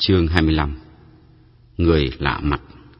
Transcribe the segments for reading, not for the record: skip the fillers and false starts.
Chương 25. Người lạ mặt.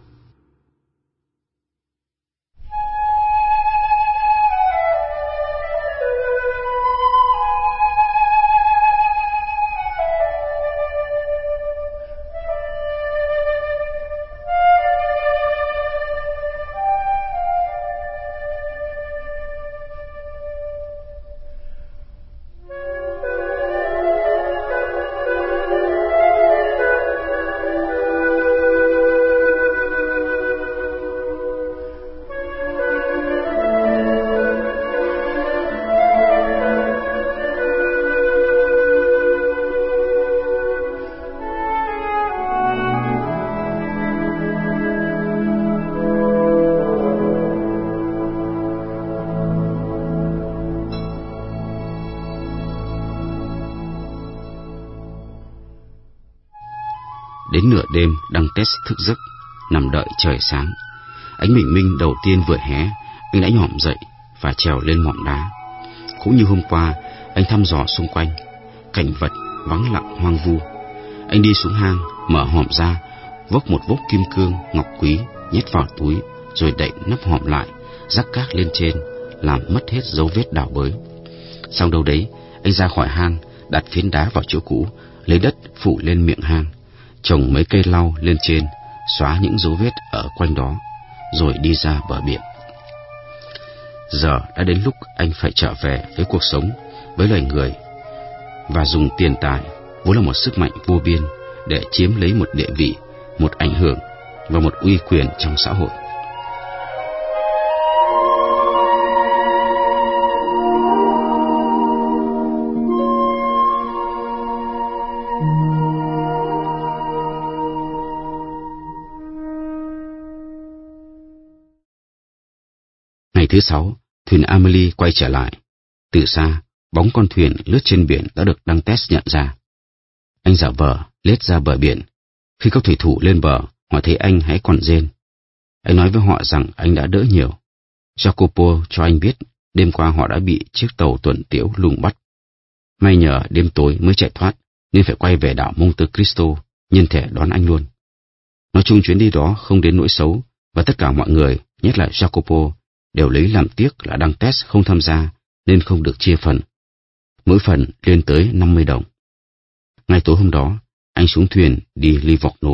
Đến nửa đêm, Dantes thức giấc, nằm đợi trời sáng. Ánh bình minh đầu tiên vừa hé, anh đã nhỏm dậy và trèo lên mỏm đá. Cũng như hôm qua, anh thăm dò xung quanh, cảnh vật vắng lặng hoang vu. Anh đi xuống hang, mở hòm ra, vốc một vốc kim cương ngọc quý nhét vào túi, rồi đậy nắp hòm lại, rắc cát lên trên, làm mất hết dấu vết đào bới. Xong đâu đấy, anh ra khỏi hang, đặt phiến đá vào chỗ cũ, lấy đất phủ lên miệng hang, trồng mấy cây lau lên trên, xóa những dấu vết ở quanh đó, rồi đi ra bờ biển. Giờ đã đến lúc anh phải trở về với cuộc sống, với loài người, và dùng tiền tài, vốn là một sức mạnh vô biên, để chiếm lấy một địa vị, một ảnh hưởng và một uy quyền trong xã hội. Ngày thứ 6, thuyền Amelie quay trở lại. Từ xa, bóng con thuyền lướt trên biển đã được Dantes nhận ra. Anh giả vờ lết ra bờ biển. Khi các thủy thủ lên bờ, họ thấy anh hãy còn rên. Anh nói với họ rằng anh đã đỡ nhiều. Jacopo cho anh biết đêm qua họ đã bị chiếc tàu tuần tiễu lùng bắt. May nhờ đêm tối mới chạy thoát, nên phải quay về đảo Monte Cristo, nhân thể đón anh luôn. Nói chung chuyến đi đó không đến nỗi xấu, và tất cả mọi người, nhất là Jacopo, đều lấy làm tiếc là Dantes không tham gia nên không được chia phần. Mỗi phần lên tới 50 đồng. Ngay tối hôm đó, anh xuống thuyền đi Livorno.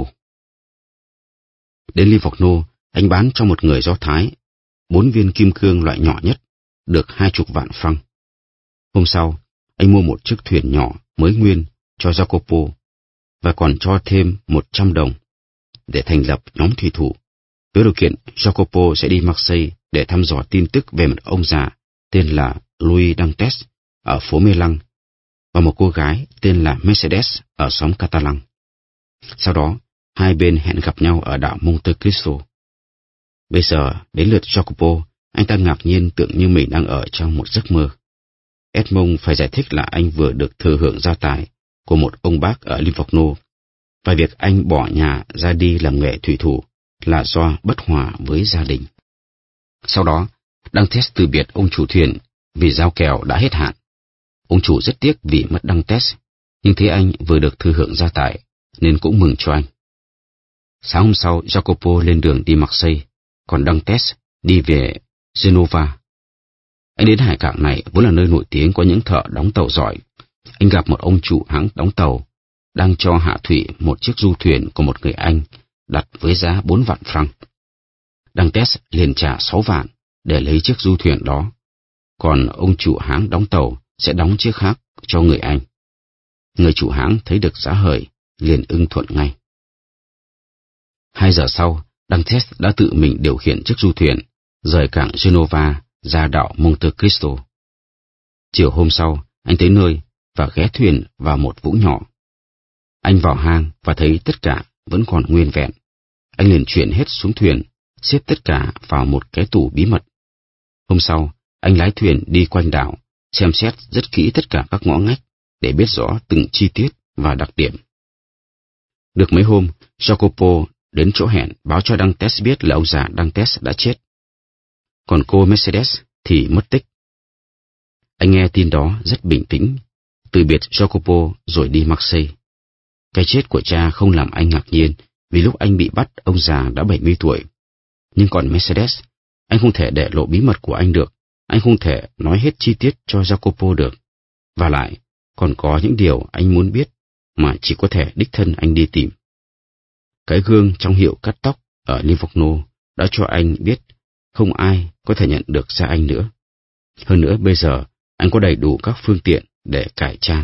Đến Livorno, anh bán cho một người Do Thái 4 viên kim cương loại nhỏ nhất, được 20 vạn franc. Hôm sau, anh mua một chiếc thuyền nhỏ mới nguyên cho Jacopo và còn cho thêm 100 đồng để thành lập nhóm thủy thủ, với điều kiện Jacopo sẽ đi Marseille để thăm dò tin tức về một ông già tên là Louis Dantes ở phố Melang và một cô gái tên là Mercedes ở xóm Catalan. Sau đó, hai bên hẹn gặp nhau ở đảo Monte Cristo. Bây giờ, đến lượt Jacopo, anh ta ngạc nhiên tưởng như mình đang ở trong một giấc mơ. Edmond phải giải thích là anh vừa được thừa hưởng gia tài của một ông bác ở Livorno, và việc anh bỏ nhà ra đi làm nghề thủy thủ là do bất hòa với gia đình. Sau đó, Dantes từ biệt ông chủ thuyền vì giao kèo đã hết hạn. Ông chủ rất tiếc vì mất Dantes, nhưng thấy anh vừa được thừa hưởng gia tài nên cũng mừng cho anh. Sáng hôm sau, Jacopo lên đường đi Marseille, còn Dantes đi về Genova. Anh đến hải cảng này vốn là nơi nổi tiếng có những thợ đóng tàu giỏi. Anh gặp một ông chủ hãng đóng tàu đang cho hạ thủy một chiếc du thuyền của một người Anh đặt với giá 4 vạn franc. Dantes liền trả 6 vạn để lấy chiếc du thuyền đó, còn ông chủ hãng đóng tàu sẽ đóng chiếc khác cho người Anh. Người chủ hãng thấy được giá hời, liền ưng thuận ngay. 2 giờ sau, Dantes đã tự mình điều khiển chiếc du thuyền rời cảng Genova ra đảo Monte Cristo. Chiều hôm sau, anh tới nơi và ghé thuyền vào một vũng nhỏ. Anh vào hang và thấy tất cả vẫn còn nguyên vẹn. Anh liền chuyển hết xuống thuyền, xếp tất cả vào một cái tủ bí mật. Hôm sau, anh lái thuyền đi quanh đảo, xem xét rất kỹ tất cả các ngõ ngách để biết rõ từng chi tiết và đặc điểm. Được mấy hôm, Jacopo đến chỗ hẹn báo cho Dantes biết là ông già Dantes đã chết. Còn cô Mercedes thì mất tích. Anh nghe tin đó rất bình tĩnh, từ biệt Jacopo rồi đi Marseille. Cái chết của cha không làm anh ngạc nhiên, vì lúc anh bị bắt, ông già đã 70 tuổi. Nhưng còn Mercedes, anh không thể để lộ bí mật của anh được, anh không thể nói hết chi tiết cho Jacopo được. Và lại, còn có những điều anh muốn biết mà chỉ có thể đích thân anh đi tìm. Cái gương trong hiệu cắt tóc ở Livorno đã cho anh biết không ai có thể nhận được ra anh nữa. Hơn nữa bây giờ anh có đầy đủ các phương tiện để cải trang.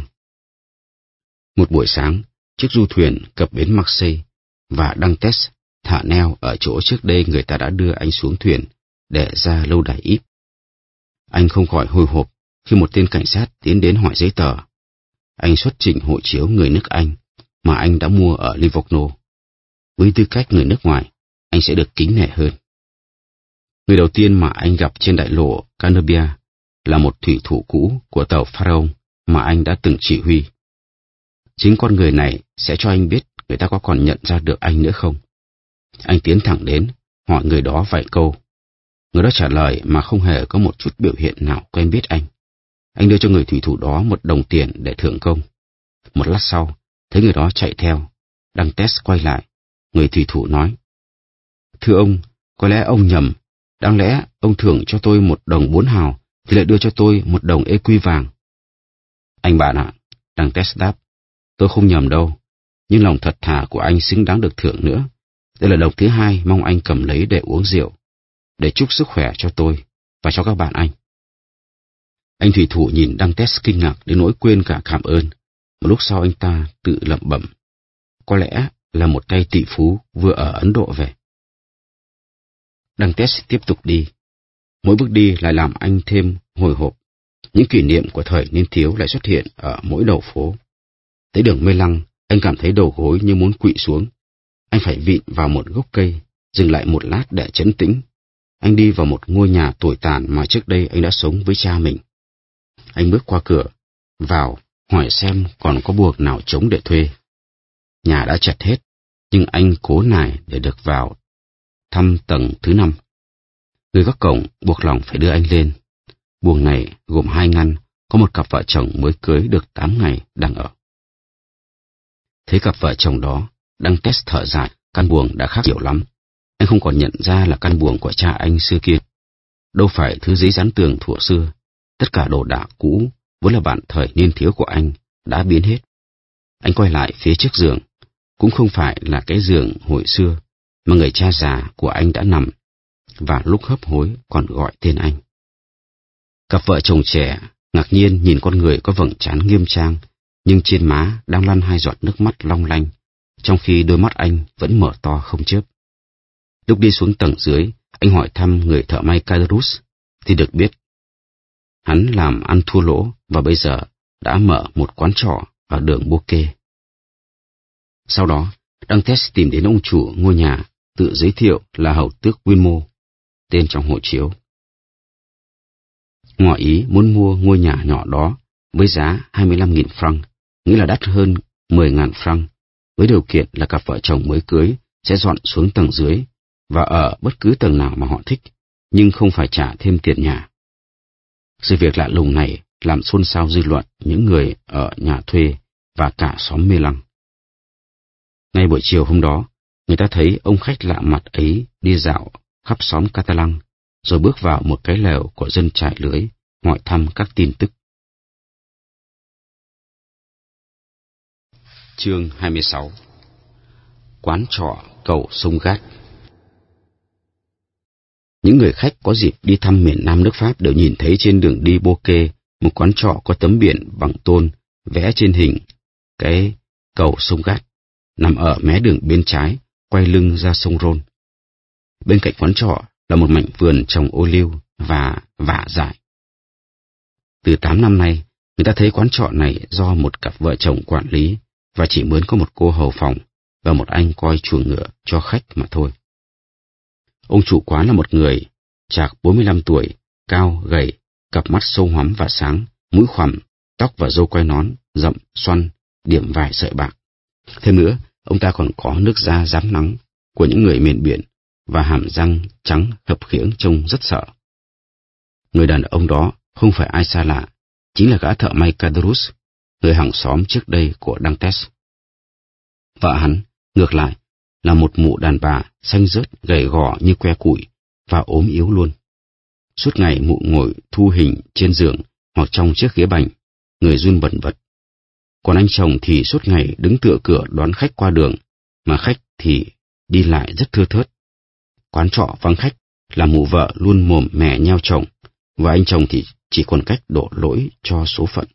Một buổi sáng, chiếc du thuyền cập bến Marseille và Dantes thả neo ở chỗ trước đây người ta đã đưa anh xuống thuyền để ra lâu đài Yves. Anh không khỏi hồi hộp khi một tên cảnh sát tiến đến hỏi giấy tờ. Anh xuất trình hộ chiếu người nước Anh mà anh đã mua ở Livorno. Với tư cách người nước ngoài, anh sẽ được kính nể hơn. Người đầu tiên mà anh gặp trên đại lộ Canobia là một thủy thủ cũ của tàu Pharaon mà anh đã từng chỉ huy. Chính con người này sẽ cho anh biết người ta có còn nhận ra được anh nữa không. Anh tiến thẳng đến, hỏi người đó vài câu. Người đó trả lời mà không hề có một chút biểu hiện nào quen biết anh. Anh đưa cho người thủy thủ đó 1 đồng tiền để thưởng công. Một lát sau, thấy người đó chạy theo. Dantes quay lại. Người thủy thủ nói: "Thưa ông, có lẽ ông nhầm. Đáng lẽ ông thưởng cho tôi 1 đồng 4 hào, thì lại đưa cho tôi 1 đồng écu vàng." "Anh bạn ạ," Dantes đáp, "tôi không nhầm đâu. Nhưng lòng thật thà của anh xứng đáng được thưởng nữa. Đây là đồng thứ 2 mong anh cầm lấy để uống rượu, để chúc sức khỏe cho tôi và cho các bạn anh." Anh thủy thủ nhìn Dantes kinh ngạc đến nỗi quên cả cảm ơn. Một lúc sau anh ta tự lẩm bẩm: có lẽ là một tay tỷ phú vừa ở Ấn Độ về. Dantes tiếp tục đi. Mỗi bước đi lại làm anh thêm hồi hộp. Những kỷ niệm của thời niên thiếu lại xuất hiện ở mỗi đầu phố. Tới đường Mê Lăng, anh cảm thấy đầu gối như muốn quỵ xuống. Anh phải vịn vào một gốc cây, dừng lại một lát để trấn tĩnh. Anh đi vào một ngôi nhà tồi tàn mà trước đây anh đã sống với cha mình. Anh bước qua cửa, vào, hỏi xem còn có buồng nào trống để thuê. Nhà đã chật hết, nhưng anh cố nài để được vào thăm tầng thứ 5. Người gác cổng buộc lòng phải đưa anh lên. Buồng này gồm 2 ngăn, có một cặp vợ chồng mới cưới được 8 ngày đang ở. Thấy cặp vợ chồng đó, Dantes thở dài, căn buồng đã khác nhiều lắm. Anh không còn nhận ra là căn buồng của cha anh xưa kia. Đâu phải thứ giấy dán tường thuở xưa. Tất cả đồ đạc cũ, vốn là bạn thời niên thiếu của anh, đã biến hết. Anh quay lại phía trước giường. Cũng không phải là cái giường hồi xưa, mà người cha già của anh đã nằm, và lúc hấp hối còn gọi tên anh. Cặp vợ chồng trẻ ngạc nhiên nhìn con người có vầng trán nghiêm trang, nhưng trên má đang lăn 2 giọt nước mắt long lanh, trong khi đôi mắt anh vẫn mở to không chớp. Lúc đi xuống tầng dưới, anh hỏi thăm người thợ may Cadrus, thì được biết hắn làm ăn thua lỗ và bây giờ đã mở một quán trọ ở đường Bouquet. Sau đó, Dantes tìm đến ông chủ ngôi nhà, tự giới thiệu là hầu tước Wilmo, tên trong hộ chiếu. Ngỏ ý muốn mua ngôi nhà nhỏ đó với giá 25.000 franc, nghĩa là đắt hơn 10.000 franc, với điều kiện là cặp vợ chồng mới cưới sẽ dọn xuống tầng dưới và ở bất cứ tầng nào mà họ thích, nhưng không phải trả thêm tiền nhà. Sự việc lạ lùng này làm xôn xao dư luận những người ở nhà thuê và cả xóm Mê Lăng. Ngay buổi chiều hôm đó, người ta thấy ông khách lạ mặt ấy đi dạo khắp xóm Catalan, rồi bước vào một cái lều của dân trải lưới, hỏi thăm các tin tức. Chương 26. Quán trọ cầu sông Gát. Những người khách có dịp đi thăm miền Nam nước Pháp đều nhìn thấy trên đường đi Bouquet một quán trọ có tấm biển bằng tôn vẽ trên hình cái cầu sông Gát, nằm ở mé đường bên trái, quay lưng ra sông Rhône. Bên cạnh quán trọ là một mảnh vườn trồng ô liu và vả dại. Từ 8 năm nay, người ta thấy quán trọ này do một cặp vợ chồng quản lý và chỉ mướn có một cô hầu phòng và một anh coi chuồng ngựa cho khách mà thôi. Ông chủ quán là một người chạc 45 tuổi, cao, gầy, cặp mắt sâu hoắm và sáng, mũi khoằm, tóc và râu quai nón, rậm, xoăn, điểm vài sợi bạc. Thêm nữa, ông ta còn có nước da rám nắng của những người miền biển và hàm răng trắng khập khiễng trông rất sợ. Người đàn ông đó không phải ai xa lạ, chính là gã thợ may Cadrus, người hàng xóm trước đây của Dantes. Vợ hắn, ngược lại, là một mụ đàn bà xanh rớt gầy gò như que củi và ốm yếu luôn. Suốt ngày mụ ngồi thu hình trên giường hoặc trong chiếc ghế bành, người run bần bật. Còn anh chồng thì suốt ngày đứng tựa cửa đón khách qua đường, mà khách thì đi lại rất thưa thớt. Quán trọ vắng khách, là mụ vợ luôn mồm mè nheo chồng, và anh chồng thì chỉ còn cách đổ lỗi cho số phận.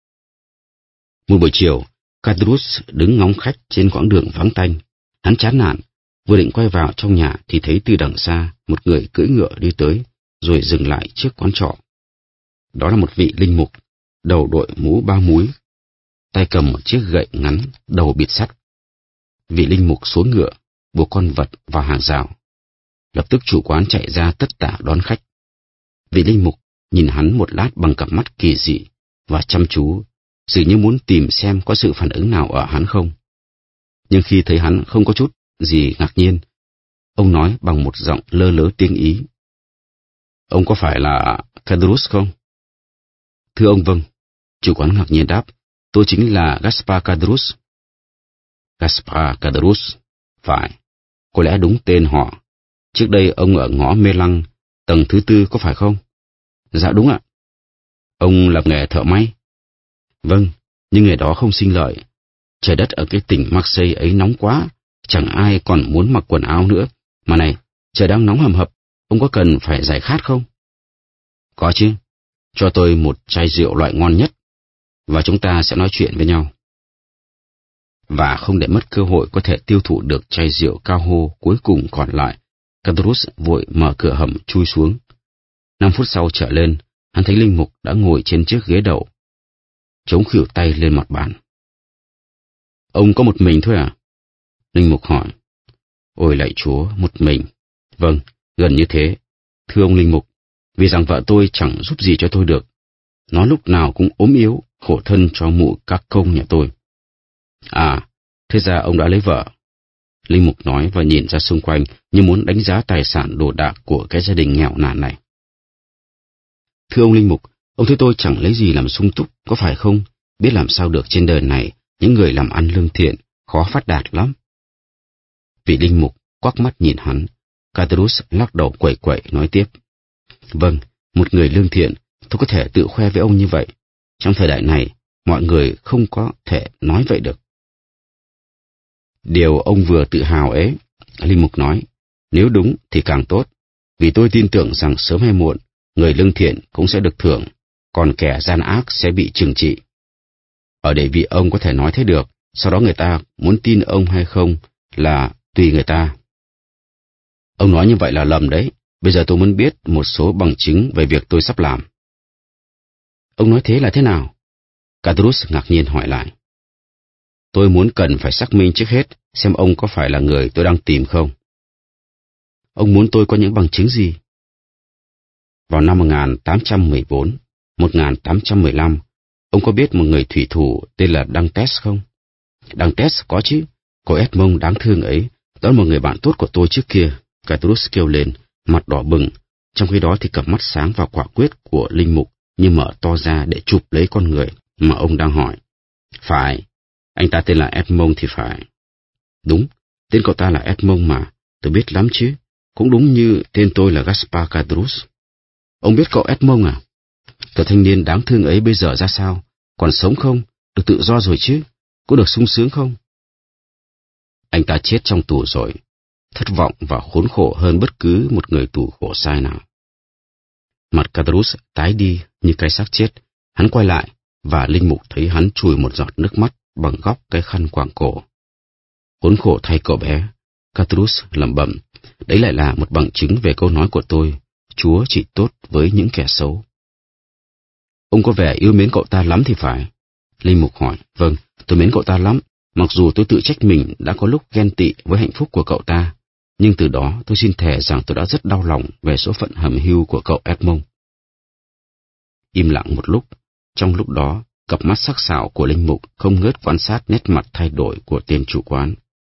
Một buổi chiều, Cadrus đứng ngóng khách trên quãng đường vắng tanh. Hắn chán nản, vừa định quay vào trong nhà thì thấy từ đằng xa một người cưỡi ngựa đi tới, rồi dừng lại trước quán trọ. Đó là một vị linh mục, đầu đội mũ ba múi, tay cầm một chiếc gậy ngắn, đầu bịt sắt. Vị linh mục xuống ngựa, buộc con vật vào hàng rào. Lập tức chủ quán chạy ra tất tả đón khách. Vị linh mục nhìn hắn một lát bằng cặp mắt kỳ dị và chăm chú, dường như muốn tìm xem có sự phản ứng nào ở hắn không. Nhưng khi thấy hắn không có chút gì ngạc nhiên, ông nói bằng một giọng lơ lớ tiếng Ý: "Ông có phải là Cadrus không?" "Thưa ông, vâng." Chủ quán ngạc nhiên đáp. "Tôi chính là Gaspar Cadrus." "Gaspar Cadrus? Phải, có lẽ đúng tên họ. Trước đây ông ở ngõ Mê Lăng, tầng thứ 4 có phải không?" "Dạ đúng ạ." "Ông làm nghề thợ may?" "Vâng, nhưng nghề đó không sinh lợi. Trời đất ở cái tỉnh Marseille ấy nóng quá, chẳng ai còn muốn mặc quần áo nữa. Mà này, trời đang nóng hầm hập, ông có cần phải giải khát không?" "Có chứ, cho tôi một chai rượu loại ngon nhất, và chúng ta sẽ nói chuyện với nhau." Và không để mất cơ hội có thể tiêu thụ được chai rượu cao hô cuối cùng còn lại, Cadrus vội mở cửa hầm chui xuống. 5 phút sau trở lên, hắn thấy linh mục đã ngồi trên chiếc ghế đậu, chống khuỷu tay lên mặt bàn. "Ông có một mình thôi à?" Linh mục hỏi. "Ôi lạy Chúa, một mình." "Vâng, gần như thế. Thưa ông linh mục, vì rằng vợ tôi chẳng giúp gì cho tôi được. Nó lúc nào cũng ốm yếu, khổ thân cho mụ các công nhà tôi." "À, thế ra ông đã lấy vợ." Linh mục nói và nhìn ra xung quanh như muốn đánh giá tài sản đồ đạc của cái gia đình nghèo nàn này. "Thưa ông linh mục, ông thấy tôi chẳng lấy gì làm sung túc, có phải không? Biết làm sao được, trên đời này, những người làm ăn lương thiện, khó phát đạt lắm." Vị linh mục quắc mắt nhìn hắn. Cadrus lắc đầu quẩy quẩy nói tiếp: "Vâng, một người lương thiện, tôi có thể tự khoe với ông như vậy. Trong thời đại này, mọi người không có thể nói vậy được." "Điều ông vừa tự hào ấy," linh mục nói, "nếu đúng thì càng tốt, vì tôi tin tưởng rằng sớm hay muộn, người lương thiện cũng sẽ được thưởng, còn kẻ gian ác sẽ bị trừng trị. Ở đây vì ông có thể nói thế được, sau đó người ta muốn tin ông hay không là tùy người ta." "Ông nói như vậy là lầm đấy. Bây giờ tôi muốn biết một số bằng chứng về việc tôi sắp làm." "Ông nói thế là thế nào?" Cadrus ngạc nhiên hỏi lại. "Tôi muốn cần phải xác minh trước hết xem ông có phải là người tôi đang tìm không." "Ông muốn tôi có những bằng chứng gì?" "Vào năm 1814, 1815, ông có biết một người thủy thủ tên là Dantes không?" "Dantes có chứ, cô Edmond đáng thương ấy, đó là một người bạn tốt của tôi trước kia." Cadrus kêu lên, mặt đỏ bừng, trong khi đó thì cặp mắt sáng và quả quyết của linh mục như mở to ra để chụp lấy con người mà ông đang hỏi. "Phải, anh ta tên là Edmond thì phải." "Đúng, tên cậu ta là Edmond mà, tôi biết lắm chứ, cũng đúng như tên tôi là Gaspar Cadrus." "Ông biết cậu Edmond à? Cậu thanh niên đáng thương ấy bây giờ ra sao? Còn sống không? Được tự do rồi chứ? Có được sung sướng không?" "Anh ta chết trong tù rồi, thất vọng và khốn khổ hơn bất cứ một người tù khổ sai nào." Mặt Cadrus tái đi như cái xác chết. Hắn quay lại và linh mục thấy hắn chùi một giọt nước mắt bằng góc cái khăn quàng cổ. "Khốn khổ thay cậu bé," Cadrus lẩm bẩm. "Đấy lại là một bằng chứng về câu nói của tôi, Chúa chỉ tốt với những kẻ xấu." "Ông có vẻ yêu mến cậu ta lắm thì phải?" Linh mục hỏi. "Vâng, tôi mến cậu ta lắm, mặc dù tôi tự trách mình đã có lúc ghen tị với hạnh phúc của cậu ta, nhưng từ đó tôi xin thề rằng tôi đã rất đau lòng về số phận hầm hưu của cậu Edmond." Im lặng một lúc, trong lúc đó, cặp mắt sắc sảo của linh mục không ngớt quan sát nét mặt thay đổi của tên chủ quán.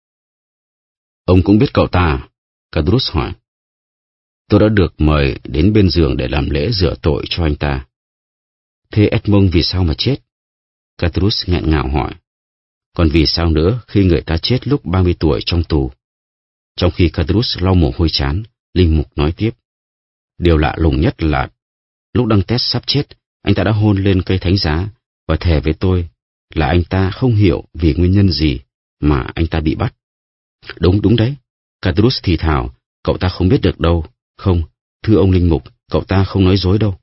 "Ông cũng biết cậu ta à?" Cadrus hỏi. "Tôi đã được mời đến bên giường để làm lễ rửa tội cho anh ta." "Thế Edmond vì sao mà chết?" Cadrus nghẹn ngào hỏi. Còn vì sao nữa khi người ta chết lúc 30 tuổi trong tù? Trong khi Cadrus lau mồ hôi trán, linh mục nói tiếp. Điều lạ lùng nhất là lúc Dantes sắp chết, anh ta đã hôn lên cây thánh giá và thề với tôi là anh ta không hiểu vì nguyên nhân gì mà anh ta bị bắt. Đúng đấy, Cadrus thì thào, cậu ta không biết được đâu. Không, thưa ông linh mục, cậu ta không nói dối đâu.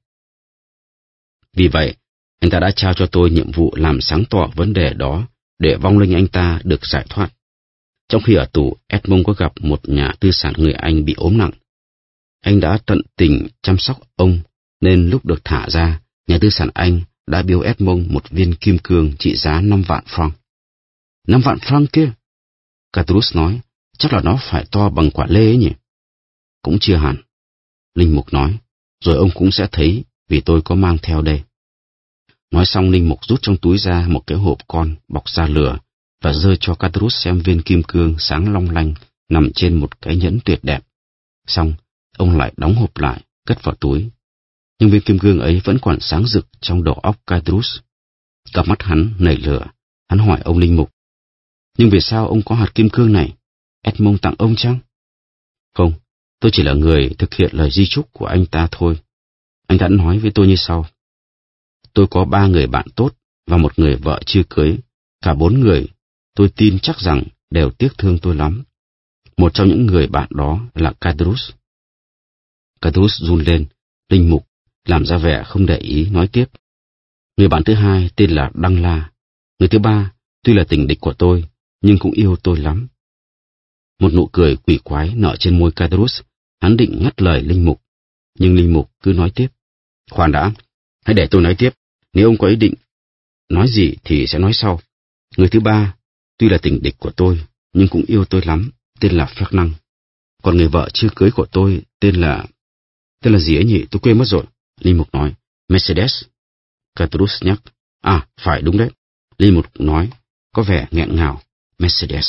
Vì vậy, anh ta đã trao cho tôi nhiệm vụ làm sáng tỏ vấn đề đó để vong linh anh ta được giải thoát. Trong khi ở tù, Edmond có gặp một nhà tư sản người Anh bị ốm nặng. Anh đã tận tình chăm sóc ông, nên lúc được thả ra, nhà tư sản Anh đã biếu Edmond một viên kim cương trị giá 5 vạn franc. 5 vạn franc kia? Cadrus nói, chắc là nó phải to bằng quả lê ấy nhỉ? Cũng chưa hẳn. Linh mục nói, rồi ông cũng sẽ thấy vì tôi có mang theo đây. Nói xong, linh mục rút trong túi ra một cái hộp con bọc da lửa và giơ cho Cadrus xem viên kim cương sáng long lanh nằm trên một cái nhẫn tuyệt đẹp. Xong, ông lại đóng hộp lại, cất vào túi. Nhưng viên kim cương ấy vẫn còn sáng rực trong đầu óc Cadrus. Cặp mắt hắn nảy lửa, hắn hỏi ông linh mục. Nhưng vì sao ông có hạt kim cương này? Edmond tặng ông chăng? Không, tôi chỉ là người thực hiện lời di chúc của anh ta thôi. Anh ta nói với tôi như sau. Tôi có 3 người bạn tốt và một người vợ chưa cưới. Cả 4 người, tôi tin chắc rằng đều tiếc thương tôi lắm. Một trong những người bạn đó là Cadrus. Cadrus run lên, linh mục làm ra vẻ không để ý nói tiếp. Người bạn thứ hai tên là Đăng La. Người thứ ba tuy là tình địch của tôi, nhưng cũng yêu tôi lắm. Một nụ cười quỷ quái nở trên môi Cadrus. Hắn định ngắt lời linh mục, nhưng linh mục cứ nói tiếp. Khoan đã, hãy để tôi nói tiếp. Nếu ông có ý định nói gì thì sẽ nói sau. Người thứ ba tuy là tình địch của tôi, nhưng cũng yêu tôi lắm, tên là Fernand. Còn người vợ chưa cưới của tôi tên là gì ấy nhỉ? Tôi quên mất rồi. Linh mục nói, Mercedes. Cadrus nhắc, à, phải đúng đấy. Linh mục nói, có vẻ nghẹn ngào, Mercedes.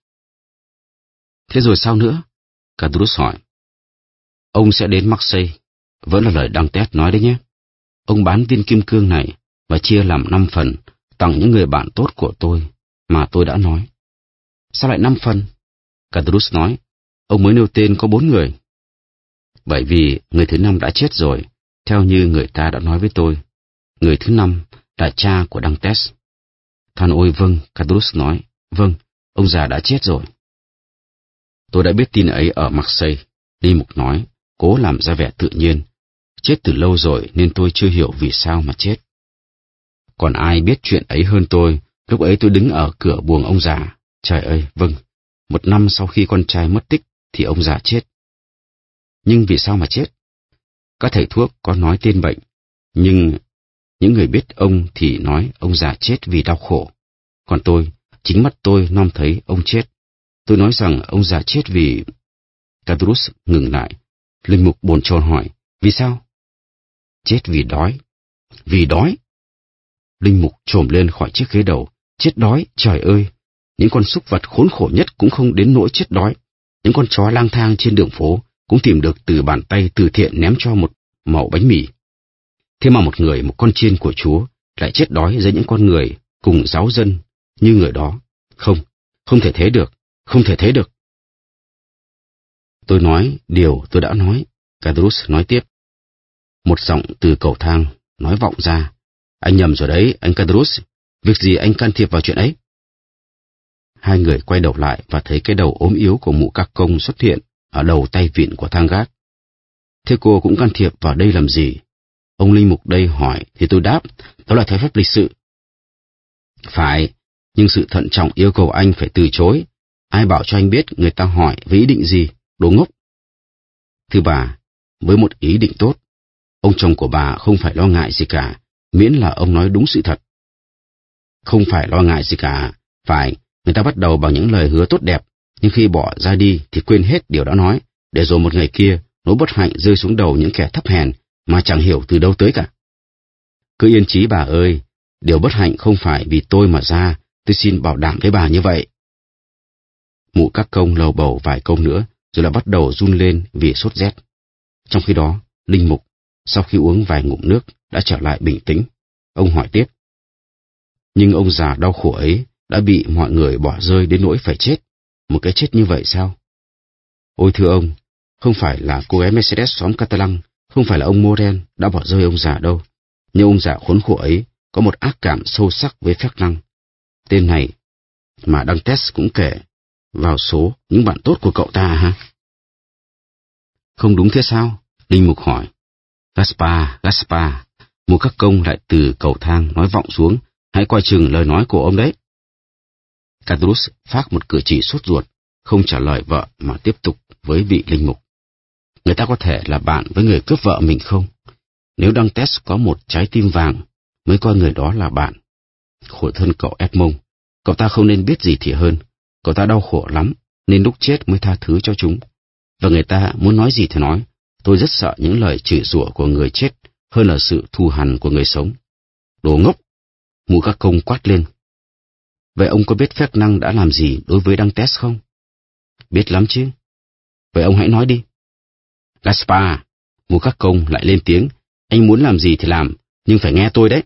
Thế rồi sao nữa? Cadrus hỏi. Ông sẽ đến Marseille, vẫn là lời Dantes nói đấy nhé. Ông bán viên kim cương này và chia làm 5 phần, tặng những người bạn tốt của tôi mà tôi đã nói. Sao lại 5 phần? Cadrus nói, ông mới nêu tên có 4 người. Bởi vì người thứ 5 đã chết rồi, theo như người ta đã nói với tôi. Người thứ 5 là cha của Dantes. Than ôi vâng, Cadrus nói, vâng, ông già đã chết rồi. Tôi đã biết tin ấy ở Marseille, linh mục nói, cố làm ra vẻ tự nhiên. Chết từ lâu rồi nên tôi chưa hiểu vì sao mà chết. Còn ai biết chuyện ấy hơn tôi, lúc ấy tôi đứng ở cửa buồng ông già. Trời ơi, vâng, 1 năm sau khi con trai mất tích thì ông già chết. Nhưng vì sao mà chết? Các thầy thuốc có nói tên bệnh, nhưng những người biết ông thì nói ông già chết vì đau khổ. Còn tôi, chính mắt tôi nom thấy ông chết. Tôi nói rằng ông già chết vì... Cadrus ngừng lại. Linh mục bồn chồn hỏi, vì sao? Chết vì đói. Vì đói? Linh mục chồm lên khỏi chiếc ghế đầu. Chết đói, trời ơi! Những con súc vật khốn khổ nhất cũng không đến nỗi chết đói. Những con chó lang thang trên đường phố cũng tìm được từ bàn tay từ thiện ném cho một mẩu bánh mì. Thế mà một con chiên của Chúa lại chết đói giữa những con người cùng giáo dân như người đó. Không thể thế được, không thể thế được. Tôi nói điều tôi đã nói, Cadrus nói tiếp. Một giọng từ cầu thang nói vọng ra. Anh nhầm rồi đấy, anh Cadrus. Việc gì anh can thiệp vào chuyện ấy? Hai người quay đầu lại và thấy cái đầu ốm yếu của mụ các công xuất hiện ở đầu tay vịn của thang gác. Thế cô cũng can thiệp vào đây làm gì? Ông linh mục đây hỏi thì tôi đáp, đó là theo phép lịch sự. Phải, nhưng sự thận trọng yêu cầu anh phải từ chối. Ai bảo cho anh biết người ta hỏi với ý định gì, đồ ngốc. Thưa bà, với một ý định tốt, ông chồng của bà không phải lo ngại gì cả, miễn là ông nói đúng sự thật. Không phải lo ngại gì cả, phải, người ta bắt đầu bằng những lời hứa tốt đẹp, nhưng khi bỏ ra đi thì quên hết điều đã nói, để rồi một ngày kia, nỗi bất hạnh rơi xuống đầu những kẻ thấp hèn mà chẳng hiểu từ đâu tới cả. Cứ yên chí bà ơi, điều bất hạnh không phải vì tôi mà ra, tôi xin bảo đảm với bà như vậy. Mụ các công lầu bầu vài câu nữa, rồi lại bắt đầu run lên vì sốt rét. Trong khi đó, linh mục, sau khi uống vài ngụm nước, đã trở lại bình tĩnh. Ông hỏi tiếp. Nhưng ông già đau khổ ấy, đã bị mọi người bỏ rơi đến nỗi phải chết. Một cái chết như vậy sao? Ôi thưa ông, không phải là cô gái Mercedes xóm Catalan, không phải là ông Morel đã bỏ rơi ông già đâu. Nhưng ông già khốn khổ ấy có một ác cảm sâu sắc với Fernand. Tên này mà Dantes cũng kể vào số những bạn tốt của cậu ta hả? Không đúng thế sao? Linh Mục hỏi. Gaspar, một các công lại từ cầu thang nói vọng xuống, hãy coi chừng lời nói của ông đấy. Cadrus phác một cử chỉ sốt ruột, không trả lời vợ mà tiếp tục với vị linh mục. Người ta có thể là bạn với người cướp vợ mình không? Nếu Dantes có một trái tim vàng, mới coi người đó là bạn. Khổ thân cậu Edmond, cậu ta không nên biết gì thì hơn. Cậu ta đau khổ lắm, nên lúc chết mới tha thứ cho chúng. Và người ta muốn nói gì thì nói, tôi rất sợ những lời chửi rủa của người chết hơn là sự thù hằn của người sống. Đồ ngốc! Mụ các công quát lên. Vậy ông có biết Fernand đã làm gì đối với Dantes không? Biết lắm chứ. Vậy ông hãy nói đi. Gaspar, mụ các công lại lên tiếng, anh muốn làm gì thì làm, nhưng phải nghe tôi đấy.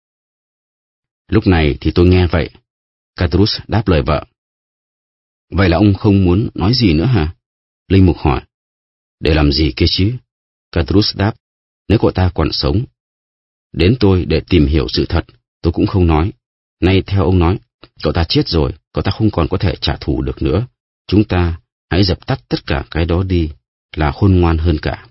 Lúc này thì tôi nghe vậy. Cadrus đáp lời vợ. Vậy là ông không muốn nói gì nữa hả? Linh mục hỏi. Để làm gì kia chứ? Cadrus đáp. Nếu cậu ta còn sống. Đến tôi để tìm hiểu sự thật, tôi cũng không nói. Nay theo ông nói, cậu ta chết rồi, cậu ta không còn có thể trả thù được nữa. Chúng ta hãy dập tắt tất cả cái đó đi, là khôn ngoan hơn cả.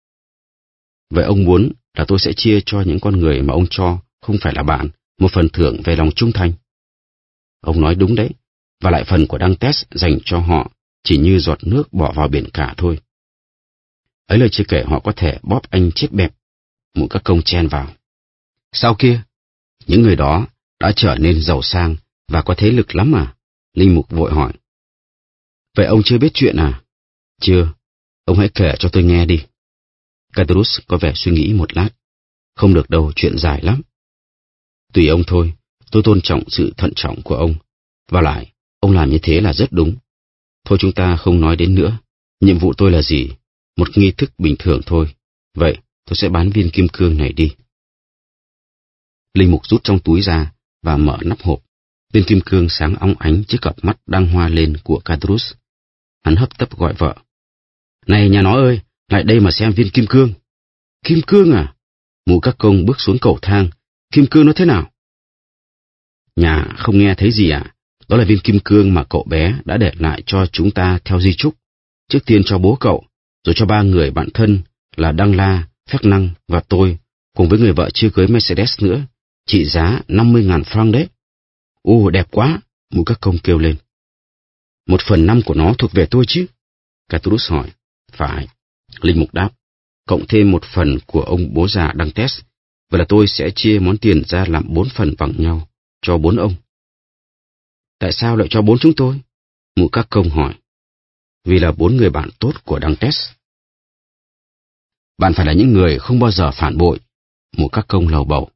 Vậy ông muốn là tôi sẽ chia cho những con người mà ông cho không phải là bạn một phần thưởng về lòng trung thành? Ông nói đúng đấy, và lại phần của Dantes dành cho họ chỉ như giọt nước bỏ vào biển cả thôi. Ấy lời chưa kể họ có thể bóp anh chết bẹp. Một các công chen vào. Sao kia? Những người đó đã trở nên giàu sang và có thế lực lắm à? Linh mục vội hỏi. Vậy ông chưa biết chuyện à? Chưa. Ông hãy kể cho tôi nghe đi. Cadrus có vẻ suy nghĩ một lát. Không được đâu, chuyện dài lắm. Tùy ông thôi, tôi tôn trọng sự thận trọng của ông. Và lại, ông làm như thế là rất đúng. Thôi chúng ta không nói đến nữa. Nhiệm vụ tôi là gì? Một nghi thức bình thường thôi. Vậy, tôi sẽ bán viên kim cương này đi. Linh mục rút trong túi ra và mở nắp hộp. Viên kim cương sáng óng ánh trước cặp mắt đang hoa lên của Cadrus. Hắn hấp tấp gọi vợ. Này nhà nó ơi, lại đây mà xem viên kim cương. Kim cương à? Mụ các công bước xuống cầu thang. Kim cương nó thế nào? Nhà không nghe thấy gì à? Đó là viên kim cương mà cậu bé đã để lại cho chúng ta theo di chúc. Trước tiên cho bố cậu, rồi cho 3 người bạn thân là Danla, Fernand và tôi, cùng với người vợ chưa cưới Mercedes nữa, trị giá 50.000 franc đấy. Ồ, đẹp quá, mụ các công kêu lên. 1/5 của nó thuộc về tôi chứ? Cadrus hỏi. Phải, linh mục đáp. Cộng thêm 1 phần của ông bố già Dantes, vậy là tôi sẽ chia món tiền ra làm 4 phần bằng nhau, cho 4 ông. Tại sao lại cho 4 chúng tôi? Mụ các công hỏi. Vì là 4 người bạn tốt của Dantes. Bạn phải là những người không bao giờ phản bội, mụ các công lầu bầu.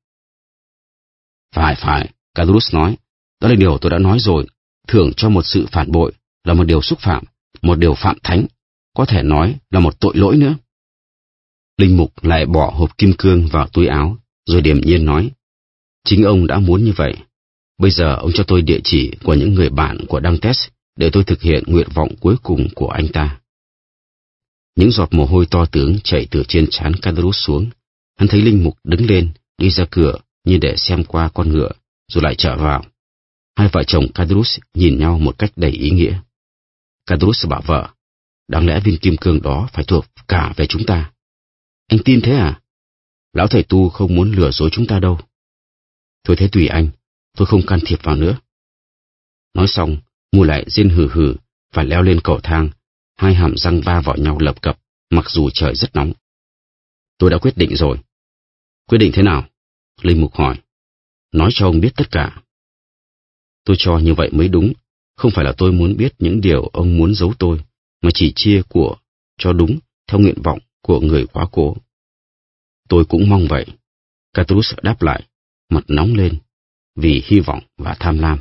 Phải, Cadrus nói. Đó là điều tôi đã nói rồi. Thưởng cho một sự phản bội là một điều xúc phạm, một điều phạm thánh, có thể nói là một tội lỗi nữa. Linh mục lại bỏ hộp kim cương vào túi áo, rồi điềm nhiên nói. Chính ông đã muốn như vậy. Bây giờ ông cho tôi địa chỉ của những người bạn của Dantes để tôi thực hiện nguyện vọng cuối cùng của anh ta. Những giọt mồ hôi to tướng chảy từ trên trán Cadrus xuống. Hắn thấy linh mục đứng lên, đi ra cửa như để xem qua con ngựa, rồi lại trở vào. Hai vợ chồng Cadrus nhìn nhau một cách đầy ý nghĩa. Cadrus bảo vợ, đáng lẽ viên kim cương đó phải thuộc cả về chúng ta. Anh tin thế à? Lão thầy tu không muốn lừa dối chúng ta đâu. Thôi thế tùy anh, tôi không can thiệp vào nữa. Nói xong, Mù lại rên hừ hừ và leo lên cầu thang, hai hàm răng va vào nhau lập cập, mặc dù trời rất nóng. Tôi đã quyết định rồi. Quyết định thế nào? Linh mục hỏi. Nói cho ông biết tất cả. Tôi cho như vậy mới đúng. Không phải là tôi muốn biết những điều ông muốn giấu tôi, mà chỉ chia của cho đúng theo nguyện vọng của người quá cố. Tôi cũng mong vậy. Cadrus đáp lại, mặt nóng lên, vì hy vọng và tham lam.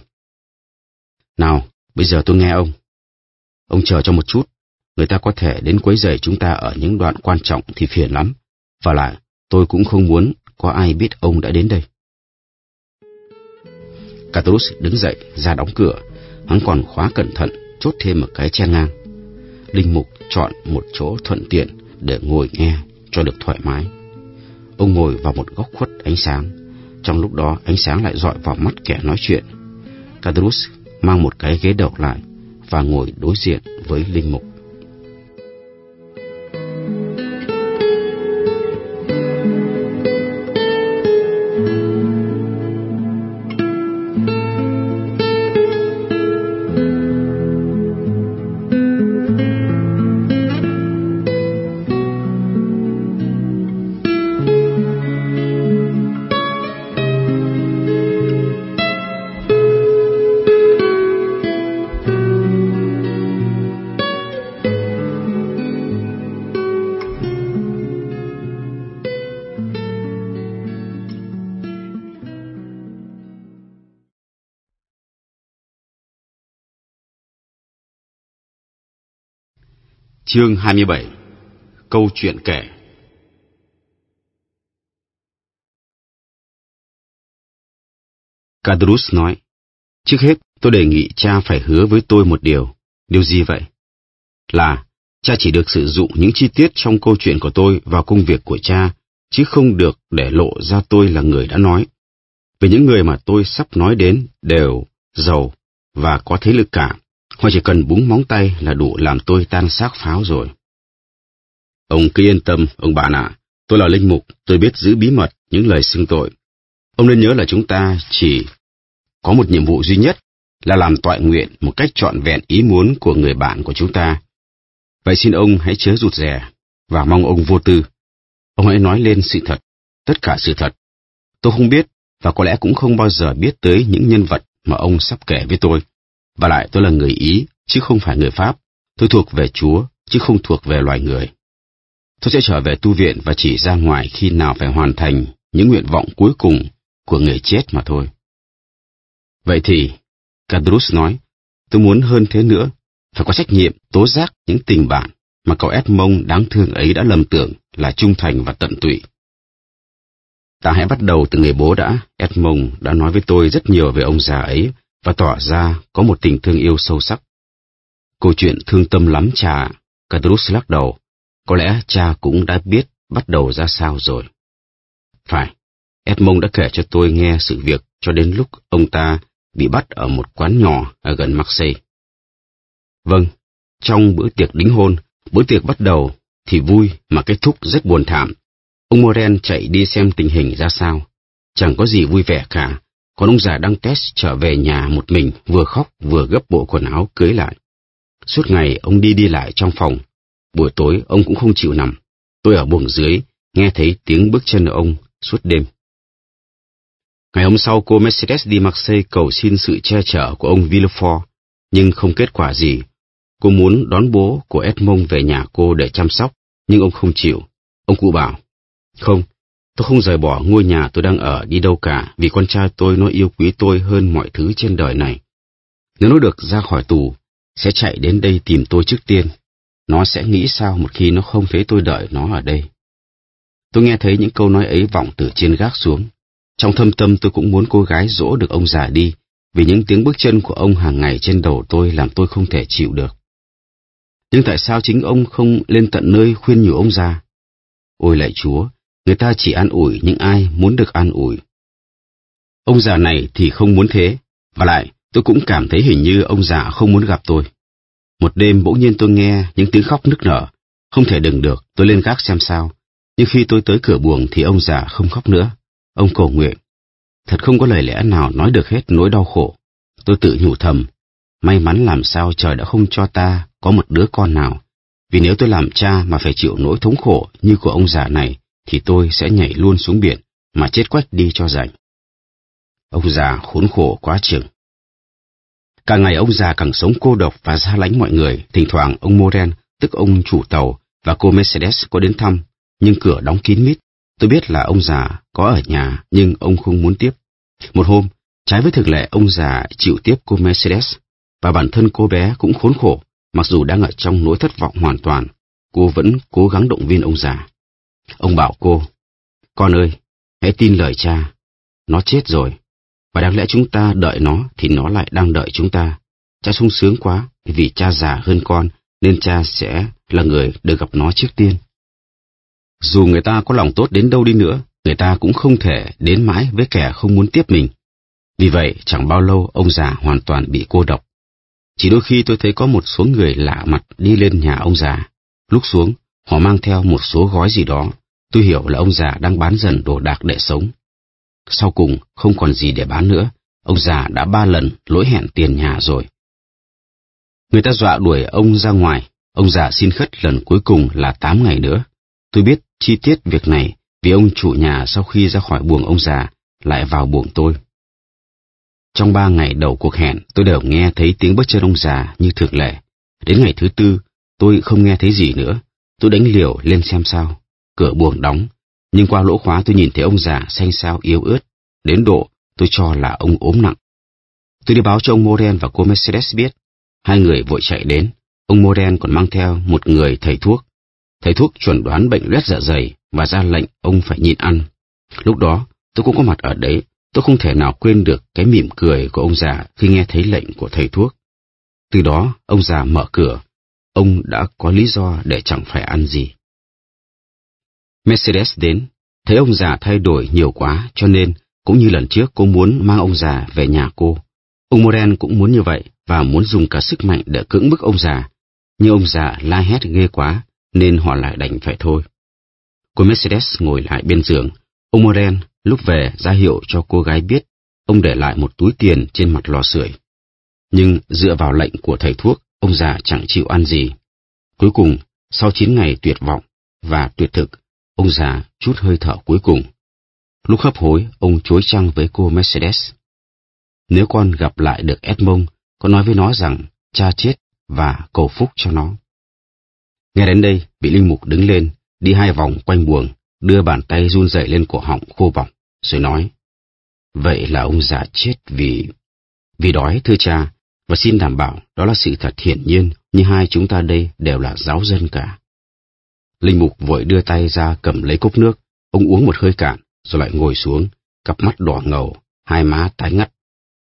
Nào, bây giờ tôi nghe ông. Ông chờ cho một chút, người ta có thể đến quấy rầy chúng ta ở những đoạn quan trọng thì phiền lắm. Và lại, tôi cũng không muốn có ai biết ông đã đến đây. Catullus đứng dậy ra đóng cửa. Hắn còn khóa cẩn thận, chốt thêm một cái chen ngang. Linh mục chọn một chỗ thuận tiện để ngồi nghe cho được thoải mái. Ông ngồi vào một góc khuất ánh sáng. Trong lúc đó ánh sáng lại dọi vào mắt kẻ nói chuyện. Catullus mang một cái ghế đầu lại và ngồi đối diện với linh mục. Chương 27. Câu chuyện kể. Catullus nói, trước hết tôi đề nghị cha phải hứa với tôi một điều. Điều gì vậy? Là cha chỉ được sử dụng những chi tiết trong câu chuyện của tôi vào công việc của cha, chứ không được để lộ ra tôi là người đã nói. Vì những người mà tôi sắp nói đến đều giàu và có thế lực cả. Họ chỉ cần búng móng tay là đủ làm tôi tan xác pháo rồi. Ông cứ yên tâm, ông bạn ạ. Tôi là linh mục, tôi biết giữ bí mật những lời xưng tội. Ông nên nhớ là chúng ta chỉ có một nhiệm vụ duy nhất là làm toại nguyện một cách trọn vẹn ý muốn của người bạn của chúng ta. Vậy xin ông hãy chớ rụt rè và mong ông vô tư. Ông hãy nói lên sự thật, tất cả sự thật. Tôi không biết và có lẽ cũng không bao giờ biết tới những nhân vật mà ông sắp kể với tôi. Và lại tôi là người Ý, chứ không phải người Pháp. Tôi thuộc về Chúa, chứ không thuộc về loài người. Tôi sẽ trở về tu viện và chỉ ra ngoài khi nào phải hoàn thành những nguyện vọng cuối cùng của người chết mà thôi. Vậy thì, Catullus nói, tôi muốn hơn thế nữa, phải có trách nhiệm tố giác những tình bạn mà cậu Edmond đáng thương ấy đã lầm tưởng là trung thành và tận tụy. Ta hãy bắt đầu từ người bố đã. Edmond đã nói với tôi rất nhiều về ông già ấy và tỏ ra có một tình thương yêu sâu sắc. Câu chuyện thương tâm lắm cha. Catullus lắc đầu. Có lẽ cha cũng đã biết bắt đầu ra sao rồi. Phải, Edmond đã kể cho tôi nghe sự việc cho đến lúc ông ta bị bắt ở một quán nhỏ ở gần Marseille. Vâng, trong bữa tiệc đính hôn, bữa tiệc bắt đầu thì vui mà kết thúc rất buồn thảm. Ông Morel chạy đi xem tình hình ra sao. Chẳng có gì vui vẻ cả. Còn ông già Dantes trở về nhà một mình, vừa khóc vừa gấp bộ quần áo cưới lại. Suốt ngày ông đi lại trong phòng. Buổi tối ông cũng không chịu nằm. Tôi ở buồng dưới, nghe thấy tiếng bước chân ông suốt đêm. Ngày hôm sau cô Mercedes đi Marseille cầu xin sự che chở của ông Villefort, nhưng không kết quả gì. Cô muốn đón bố của Edmond về nhà cô để chăm sóc, nhưng ông không chịu. Ông cụ bảo, không, tôi không rời bỏ ngôi nhà tôi đang ở đi đâu cả, vì con trai tôi nó yêu quý tôi hơn mọi thứ trên đời này. Nếu nó được ra khỏi tù, sẽ chạy đến đây tìm tôi trước tiên. Nó sẽ nghĩ sao một khi nó không thấy tôi đợi nó ở đây. Tôi nghe thấy những câu nói ấy vọng từ trên gác xuống. Trong thâm tâm tôi cũng muốn cô gái dỗ được ông già đi, vì những tiếng bước chân của ông hàng ngày trên đầu tôi làm tôi không thể chịu được. Nhưng tại sao chính ông không lên tận nơi khuyên nhủ ông già? Ôi lạy Chúa, người ta chỉ an ủi những ai muốn được an ủi. Ông già này thì không muốn thế, và lại tôi cũng cảm thấy hình như ông già không muốn gặp tôi. Một đêm bỗng nhiên tôi nghe những tiếng khóc nức nở, không thể đừng được, tôi lên gác xem sao. Nhưng khi tôi tới cửa buồng thì ông già không khóc nữa. Ông cầu nguyện. Thật không có lời lẽ nào nói được hết nỗi đau khổ. Tôi tự nhủ thầm, may mắn làm sao trời đã không cho ta có một đứa con nào. Vì nếu tôi làm cha mà phải chịu nỗi thống khổ như của ông già này, thì tôi sẽ nhảy luôn xuống biển mà chết quách đi cho rảnh. Ông già khốn khổ quá chừng. Càng ngày ông già càng sống cô độc và xa lánh mọi người. Thỉnh thoảng ông Morel, tức ông chủ tàu, và cô Mercedes có đến thăm, nhưng cửa đóng kín mít. Tôi biết là ông già có ở nhà, nhưng ông không muốn tiếp. Một hôm, trái với thực lệ, ông già chịu tiếp cô Mercedes, và bản thân cô bé cũng khốn khổ, mặc dù đang ở trong nỗi thất vọng hoàn toàn. Cô vẫn cố gắng động viên ông già. Ông bảo cô, con ơi, hãy tin lời cha, nó chết rồi. Và đáng lẽ chúng ta đợi nó thì nó lại đang đợi chúng ta. Cha sung sướng quá, vì cha già hơn con, nên cha sẽ là người được gặp nó trước tiên. Dù người ta có lòng tốt đến đâu đi nữa, người ta cũng không thể đến mãi với kẻ không muốn tiếp mình. Vì vậy, chẳng bao lâu ông già hoàn toàn bị cô độc. Chỉ đôi khi tôi thấy có một số người lạ mặt đi lên nhà ông già. Lúc xuống, họ mang theo một số gói gì đó. Tôi hiểu là ông già đang bán dần đồ đạc để sống. Sau cùng, không còn gì để bán nữa. Ông già đã 3 lần lỗi hẹn tiền nhà rồi. Người ta dọa đuổi ông ra ngoài. Ông già xin khất lần cuối cùng là 8 ngày nữa. Tôi biết chi tiết việc này vì ông chủ nhà sau khi ra khỏi buồng ông già lại vào buồng tôi. Trong 3 ngày đầu cuộc hẹn, tôi đều nghe thấy tiếng bước chân ông già như thường lệ. Đến ngày thứ 4, tôi không nghe thấy gì nữa. Tôi đánh liều lên xem sao. Cửa buồng đóng, nhưng qua lỗ khóa tôi nhìn thấy ông già xanh xao yếu ớt, đến độ tôi cho là ông ốm nặng. Tôi đi báo cho ông Moren và cô Mercedes biết. Hai người vội chạy đến. Ông Moren còn mang theo một người thầy thuốc. Thầy thuốc chuẩn đoán bệnh loét dạ dày và ra lệnh ông phải nhịn ăn. Lúc đó, tôi cũng có mặt ở đấy. Tôi không thể nào quên được cái mỉm cười của ông già khi nghe thấy lệnh của thầy thuốc. Từ đó, ông già mở cửa. Ông đã có lý do để chẳng phải ăn gì. Mercedes đến, thấy ông già thay đổi nhiều quá, cho nên, cũng như lần trước, cô muốn mang ông già về nhà cô. Ông Moren cũng muốn như vậy, và muốn dùng cả sức mạnh để cưỡng bức ông già. Nhưng ông già la hét ghê quá, nên họ lại đành phải thôi. Cô Mercedes ngồi lại bên giường. Ông Moren lúc về ra hiệu cho cô gái biết ông để lại một túi tiền trên mặt lò sưởi. Nhưng dựa vào lệnh của thầy thuốc, ông già chẳng chịu ăn gì. Cuối cùng, sau 9 ngày tuyệt vọng và tuyệt thực, ông già trút hơi thở cuối cùng. Lúc hấp hối, ông chối chăng với cô Mercedes. Nếu con gặp lại được Edmond, con nói với nó rằng cha chết và cầu phúc cho nó. Nghe đến đây, vị linh mục đứng lên, đi 2 vòng quanh buồng, đưa bàn tay run rẩy lên cổ họng khô bỏng, rồi nói: Vậy là ông già chết vì đói, thưa cha, và xin đảm bảo đó là sự thật hiển nhiên, như hai chúng ta đây đều là giáo dân cả. Linh mục vội đưa tay ra cầm lấy cốc nước, ông uống một hơi cạn, rồi lại ngồi xuống, cặp mắt đỏ ngầu, hai má tái ngắt.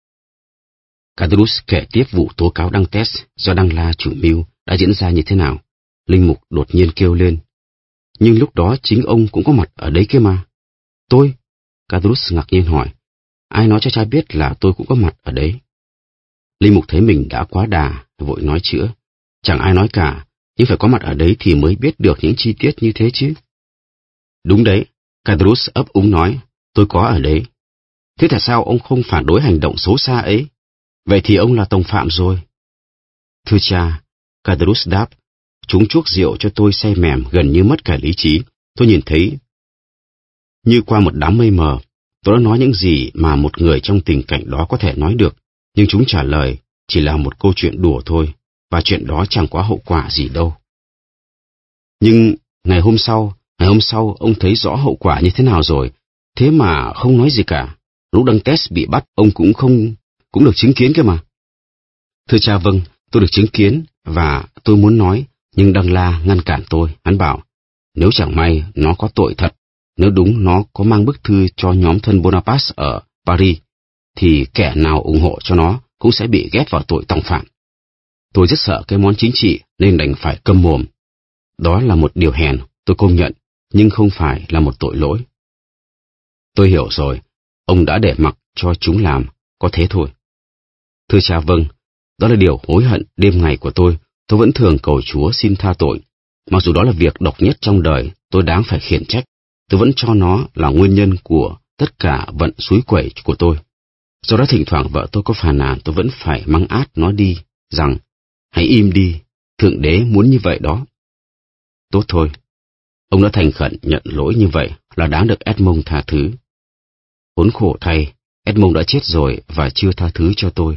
Cadrus kể tiếp vụ tố cáo Dantes do Đăng La chủ mưu đã diễn ra như thế nào. Linh mục đột nhiên kêu lên: Nhưng lúc đó chính ông cũng có mặt ở đấy kia mà. Tôi? Cadrus ngạc nhiên hỏi: Ai nói cho cha biết là tôi cũng có mặt ở đấy? Linh mục thấy mình đã quá đà, vội nói chữa: Chẳng ai nói cả, nhưng phải có mặt ở đấy thì mới biết được những chi tiết như thế chứ. Đúng đấy, Cadrus ấp úng nói, tôi có ở đấy. Thế tại sao ông không phản đối hành động xấu xa ấy? Vậy thì ông là tòng phạm rồi. Thưa cha, Cadrus đáp, chúng chuốc rượu cho tôi say mềm gần như mất cả lý trí. Tôi nhìn thấy như qua một đám mây mờ. Tôi đã nói những gì mà một người trong tình cảnh đó có thể nói được, nhưng chúng trả lời chỉ là một câu chuyện đùa thôi, và chuyện đó chẳng có hậu quả gì đâu. Nhưng ngày hôm sau ông thấy rõ hậu quả như thế nào rồi, thế mà không nói gì cả. Lúc Dantes bị bắt ông cũng được chứng kiến cơ mà. Thưa cha, vâng, tôi được chứng kiến và tôi muốn nói, nhưng Đăng La ngăn cản tôi. Hắn bảo, nếu chẳng may nó có tội thật, nếu đúng nó có mang bức thư cho nhóm thân Bonaparte ở Paris, thì kẻ nào ủng hộ cho nó cũng sẽ bị ghép vào tội tòng phạm. Tôi rất sợ cái món chính trị nên đành phải câm mồm. Đó là một điều hèn, tôi công nhận, nhưng không phải là một tội lỗi. Tôi hiểu rồi, ông đã để mặc cho chúng làm, có thế thôi. Thưa cha, vâng, đó là điều hối hận đêm ngày của tôi vẫn thường cầu Chúa xin tha tội. Mặc dù đó là việc độc nhất trong đời, tôi đáng phải khiển trách, tôi vẫn cho nó là nguyên nhân của tất cả vận xúi quẩy của tôi. Do đó thỉnh thoảng vợ tôi có phàn nàn, tôi vẫn phải mắng át nó đi, rằng, hãy im đi, Thượng Đế muốn như vậy đó. Tốt thôi, ông đã thành khẩn nhận lỗi như vậy là đáng được Edmond tha thứ. Khốn khổ thay, Edmond đã chết rồi và chưa tha thứ cho tôi.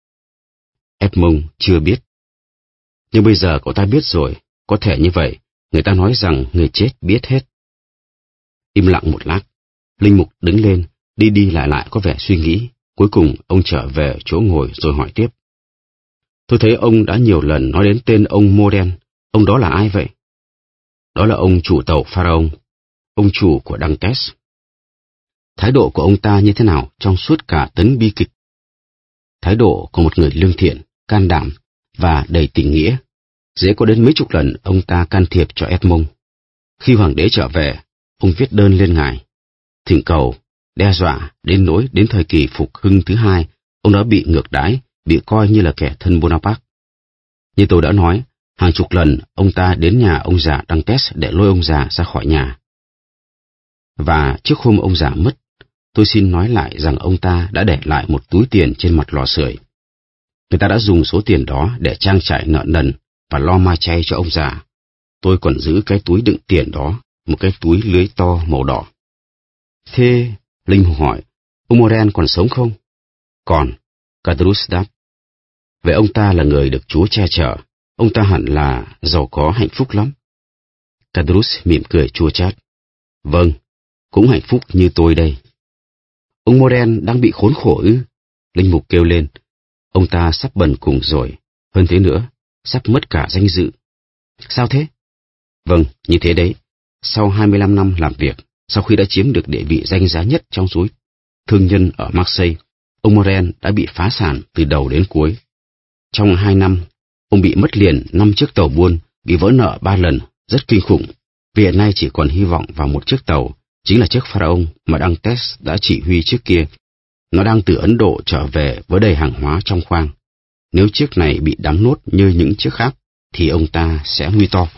Edmond chưa biết. Nhưng bây giờ cậu ta biết rồi, có thể như vậy, người ta nói rằng người chết biết hết. Im lặng một lát, linh mục đứng lên, đi lại có vẻ suy nghĩ, cuối cùng ông trở về chỗ ngồi rồi hỏi tiếp. Tôi thấy ông đã nhiều lần nói đến tên ông Moren, ông đó là ai vậy? Đó là ông chủ tàu Pharaon, ông chủ của Dantes. Thái độ của ông ta như thế nào trong suốt cả tấn bi kịch? Thái độ của một người lương thiện, can đảm và đầy tình nghĩa. Dễ có đến mấy chục lần ông ta can thiệp cho Edmond. Khi hoàng đế trở về, ông viết đơn lên ngài, thỉnh cầu, đe dọa đến nỗi đến thời kỳ phục hưng thứ hai, ông đã bị ngược đãi, bị coi như là kẻ thân Bonaparte. Như tôi đã nói, hàng chục lần ông ta đến nhà ông già Dantes để lôi ông già ra khỏi nhà. Và trước hôm ông già mất, tôi xin nói lại rằng ông ta đã để lại một túi tiền trên mặt lò sưởi. Người ta đã dùng số tiền đó để trang trải nợ nần và lo ma chay cho ông già. Tôi còn giữ cái túi đựng tiền đó, một cái túi lưới to màu đỏ. Thế, Linh hỏi, ông Morel còn sống không? Còn, Cadrus đáp. Vậy ông ta là người được Chúa che chở, ông ta hẳn là giàu có hạnh phúc lắm. Cadrus mỉm cười chua chát. Vâng, cũng hạnh phúc như tôi đây. Ông Morel đang bị khốn khổ ư? Linh mục kêu lên. Ông ta sắp bần cùng rồi, hơn thế nữa, sắp mất cả danh dự. Sao thế? Vâng, như thế đấy. Sau 25 năm làm việc, sau khi đã chiếm được địa vị danh giá nhất trong số thương nhân ở Marseille, ông Morel đã bị phá sản từ đầu đến cuối. Trong 2 năm, ông bị mất liền 5 chiếc tàu buôn, bị vỡ nợ 3 lần, rất kinh khủng. Vì hiện nay chỉ còn hy vọng vào một chiếc tàu, chính là chiếc Pharaon mà Dantes đã chỉ huy trước kia. Nó đang từ Ấn Độ trở về với đầy hàng hóa trong khoang. Nếu chiếc này bị đắm nốt như những chiếc khác, thì ông ta sẽ nguy to.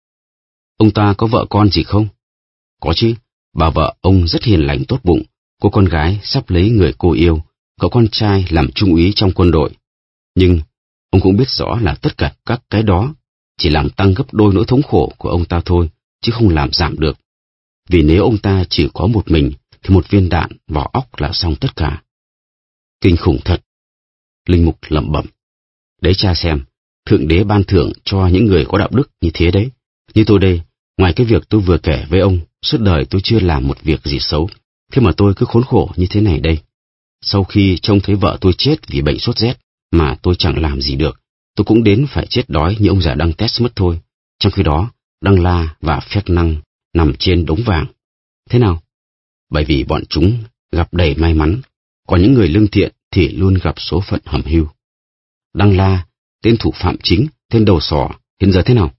Ông ta có vợ con gì không? Có chứ, bà vợ ông rất hiền lành tốt bụng, cô con gái sắp lấy người cô yêu, có con trai làm trung úy trong quân đội. Nhưng, ông cũng biết rõ là tất cả các cái đó chỉ làm tăng gấp đôi nỗi thống khổ của ông ta thôi, chứ không làm giảm được. Vì nếu ông ta chỉ có một mình, thì một viên đạn vào óc là xong tất cả. Kinh khủng thật. Linh mục lẩm bẩm. Đấy cha xem, Thượng Đế ban thưởng cho những người có đạo đức như thế đấy. Như tôi đây, ngoài cái việc tôi vừa kể với ông, suốt đời tôi chưa làm một việc gì xấu. Thế mà tôi cứ khốn khổ như thế này đây. Sau khi trông thấy vợ tôi chết vì bệnh sốt rét, mà tôi chẳng làm gì được, tôi cũng đến phải chết đói như ông già Dantes mất thôi. Trong khi đó, Đăng La và Fernand nằm trên đống vàng. Thế nào? Bởi vì bọn chúng gặp đầy may mắn, còn những người lương thiện thì luôn gặp số phận hầm hưu. Đăng La, tên thủ phạm chính, tên đầu sỏ, hiện giờ thế nào?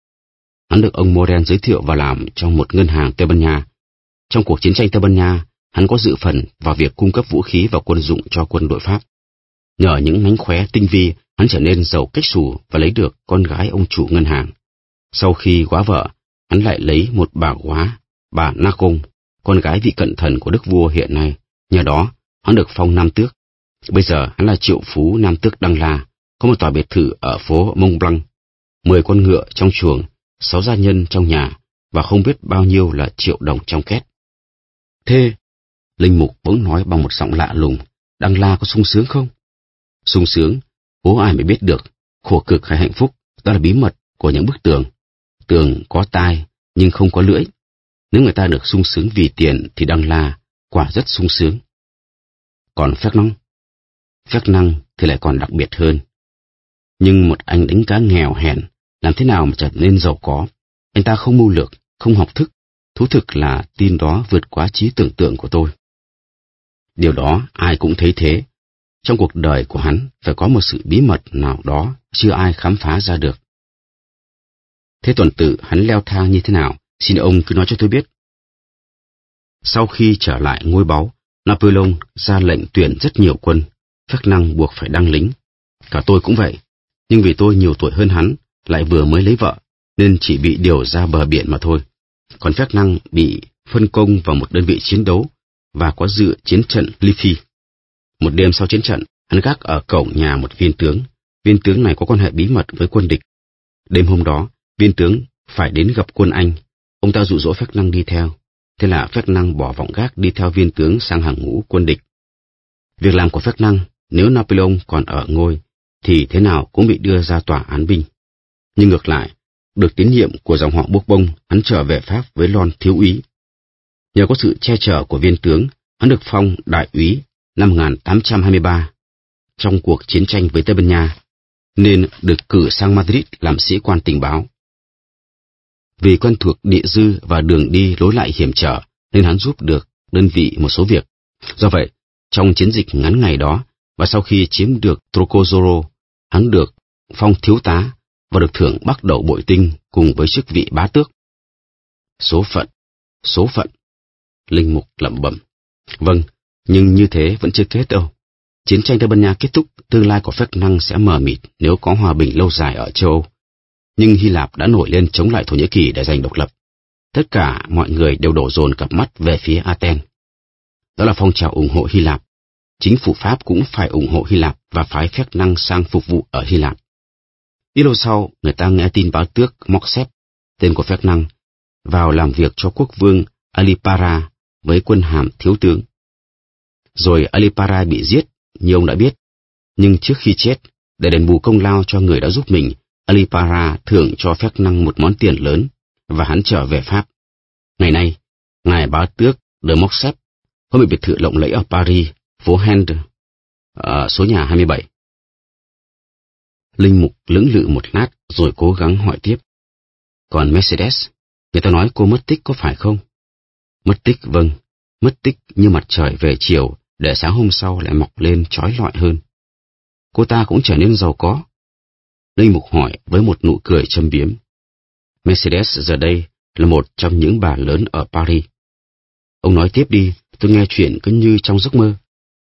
Hắn được ông Morel giới thiệu vào làm trong một ngân hàng Tây Ban Nha. Trong cuộc chiến tranh Tây Ban Nha, hắn có dự phần vào việc cung cấp vũ khí và quân dụng cho quân đội Pháp. Nhờ những mánh khóe tinh vi, hắn trở nên giàu cách xù và lấy được con gái ông chủ ngân hàng. Sau khi góa vợ, hắn lại lấy một bà góa, bà Nacon, con gái vị cận thần của đức vua hiện nay. Nhờ đó, hắn được phong nam tước. Bây giờ hắn là triệu phú nam tước Đăng La, có một tòa biệt thự ở phố Mont Blanc, 10 con ngựa trong chuồng, 6 gia nhân trong nhà, và không biết bao nhiêu là triệu đồng trong két. Thế, Linh mục bỗng nói bằng một giọng lạ lùng, Đăng La có sung sướng không? Sung sướng, bố ai mới biết được, khổ cực hay hạnh phúc, đó là bí mật của những bức tường. Tường có tai, nhưng không có lưỡi. Nếu người ta được sung sướng vì tiền thì Đăng La quả rất sung sướng. Còn Fernand thì lại còn đặc biệt hơn. Nhưng một anh đánh cá nghèo hèn, làm thế nào mà trở nên giàu có? Anh ta không mưu lược, không học thức. Thú thực là tin đó vượt quá trí tưởng tượng của tôi. Điều đó ai cũng thấy thế. Trong cuộc đời của hắn phải có một sự bí mật nào đó chưa ai khám phá ra được. Thế tuần tự hắn leo thang như thế nào? Xin ông cứ nói cho tôi biết. Sau khi trở lại ngôi báu, Napoleon ra lệnh tuyển rất nhiều quân. Fernand buộc phải đăng lính. Cả tôi cũng vậy. Nhưng vì tôi nhiều tuổi hơn hắn, lại vừa mới lấy vợ, nên chỉ bị điều ra bờ biển mà thôi. Còn Fernand bị phân công vào một đơn vị chiến đấu và có dự chiến trận Liffey. Một đêm sau chiến trận, hắn gác ở cổng nhà một viên tướng. Viên tướng này có quan hệ bí mật với quân địch. Đêm hôm đó, viên tướng phải đến gặp quân Anh. Ông ta dụ dỗ Fernand đi theo. Thế là Fernand bỏ vọng gác đi theo viên tướng sang hàng ngũ quân địch. Việc làm của Fernand, nếu Napoleon còn ở ngôi, thì thế nào cũng bị đưa ra tòa án binh. Nhưng ngược lại, được tín nhiệm của dòng họ Bourbon, hắn trở về Pháp với lon thiếu úy. Nhờ có sự che chở của viên tướng, hắn được phong đại úy năm 1823 trong cuộc chiến tranh với Tây Ban Nha, nên được cử sang Madrid làm sĩ quan tình báo. Vì quen thuộc địa dư và đường đi lối lại hiểm trở, nên hắn giúp được đơn vị một số việc. Do vậy, trong chiến dịch ngắn ngày đó, và sau khi chiếm được Trocozoro, hắn được phong thiếu tá và được thưởng Bắc Đậu Bội Tinh cùng với chức vị bá tước. Số phận, linh mục lẩm bẩm. Vâng, nhưng như thế vẫn chưa kết đâu. Chiến tranh Tây Ban Nha kết thúc, tương lai của phép năng sẽ mờ mịt nếu có hòa bình lâu dài ở châu Âu. Nhưng Hy Lạp đã nổi lên chống lại Thổ Nhĩ Kỳ để giành độc lập. Tất cả mọi người đều đổ dồn cặp mắt về phía Athens. Đó là phong trào ủng hộ Hy Lạp. Chính phủ Pháp cũng phải ủng hộ Hy Lạp và phái phép năng sang phục vụ ở Hy Lạp. Ít lâu sau, người ta nghe tin bá tước Moxep, tên của phép năng, vào làm việc cho quốc vương Alipara với quân hàm thiếu tướng. Rồi Alipara bị giết, như ông đã biết. Nhưng trước khi chết, để đền bù công lao cho người đã giúp mình, Alipara thưởng cho phép năng một món tiền lớn, và hắn trở về Pháp. Ngày nay, ngài bá tước de Moxep có một biệt thự lộng lẫy ở Paris, phố Hend, ở số nhà 27. Linh mục lưỡng lự một lát rồi cố gắng hỏi tiếp. Còn Mercedes, người ta nói cô mất tích có phải không? Mất tích, vâng, mất tích như mặt trời về chiều, để sáng hôm sau lại mọc lên chói lọi hơn. Cô ta cũng trở nên giàu có. Linh mục hỏi với một nụ cười châm biếm. Mercedes giờ đây là một trong những bà lớn ở Paris. Ông nói tiếp đi, tôi nghe chuyện cứ như trong giấc mơ.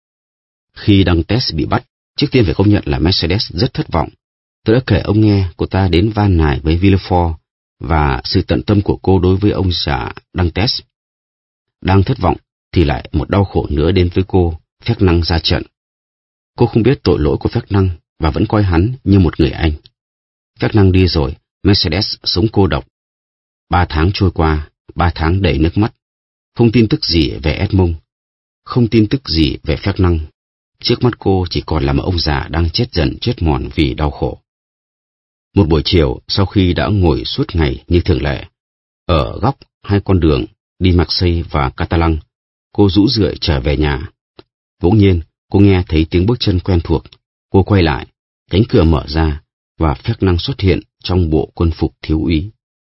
Khi Dantes bị bắt, trước tiên phải công nhận là Mercedes rất thất vọng. Tôi đã kể ông nghe cô ta đến van nài với Villefort và sự tận tâm của cô đối với ông xã Dantes. Đang thất vọng thì lại một đau khổ nữa đến với cô, phép năng ra trận. Cô không biết tội lỗi của phép năng và vẫn coi hắn như một người anh. Phép năng đi rồi, Mercedes sống cô độc. 3 tháng trôi qua, 3 tháng đầy nước mắt. Không tin tức gì về Edmond, không tin tức gì về phép năng. Trước mắt cô chỉ còn là một ông già đang chết dần chết mòn vì đau khổ. Một buổi chiều, sau khi đã ngồi suốt ngày như thường lệ, ở góc hai con đường đi Marseille và Catalan, cô rũ rượi trở về nhà. Bỗng nhiên, cô nghe thấy tiếng bước chân quen thuộc. Cô quay lại, cánh cửa mở ra và phép năng xuất hiện trong bộ quân phục thiếu úy.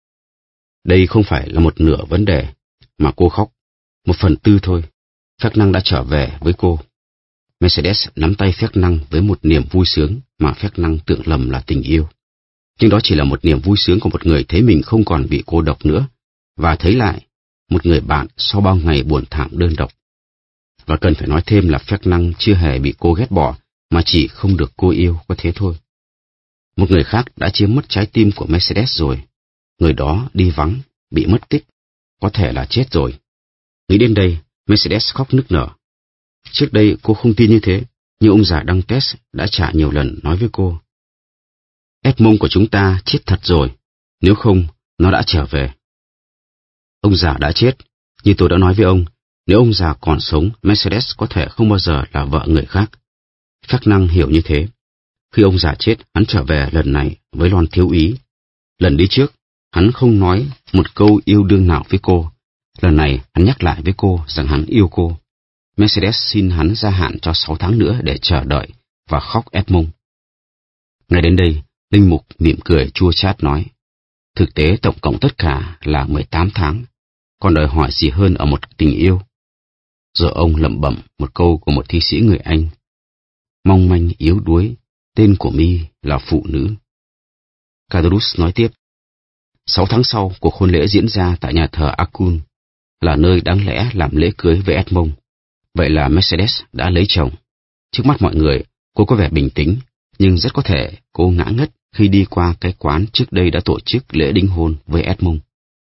Đây không phải là một nửa vấn đề, mà cô khóc. 1/4 thôi. Phép năng đã trở về với cô. Mercedes nắm tay phép năng với một niềm vui sướng mà phép năng tưởng lầm là tình yêu. Nhưng đó chỉ là một niềm vui sướng của một người thấy mình không còn bị cô độc nữa, và thấy lại một người bạn sau bao ngày buồn thảm đơn độc. Và cần phải nói thêm là phép năng chưa hề bị cô ghét bỏ, mà chỉ không được cô yêu, có thế thôi. Một người khác đã chiếm mất trái tim của Mercedes rồi. Người đó đi vắng, bị mất tích, có thể là chết rồi. Nghĩ đến đây, Mercedes khóc nức nở. Trước đây cô không tin như thế, nhưng ông già Dantes đã trả nhiều lần nói với cô. Edmond của chúng ta chết thật rồi, nếu không, nó đã trở về. Ông già đã chết, như tôi đã nói với ông, nếu ông già còn sống, Mercedes có thể không bao giờ là vợ người khác. Phép năng hiểu như thế. Khi ông già chết, hắn trở về lần này với lon thiếu úy. Lần đi trước, hắn không nói một câu yêu đương nào với cô. Lần này, hắn nhắc lại với cô rằng hắn yêu cô. Mercedes xin hắn gia hạn cho 6 tháng nữa để chờ đợi và khóc Edmond. Ngay đến đây, linh mục mỉm cười chua chát nói, thực tế tổng cộng tất cả là 18 tháng, còn đòi hỏi gì hơn ở một tình yêu. Rồi ông lẩm bẩm một câu của một thi sĩ người Anh, mong manh yếu đuối, tên của mi là phụ nữ. Cadorus nói tiếp, 6 tháng sau, cuộc hôn lễ diễn ra tại nhà thờ Acun, là nơi đáng lẽ làm lễ cưới với Edmond. Vậy là Mercedes đã lấy chồng. Trước mắt mọi người, cô có vẻ bình tĩnh, nhưng rất có thể cô ngã ngất khi đi qua cái quán trước đây đã tổ chức lễ đính hôn với Edmond.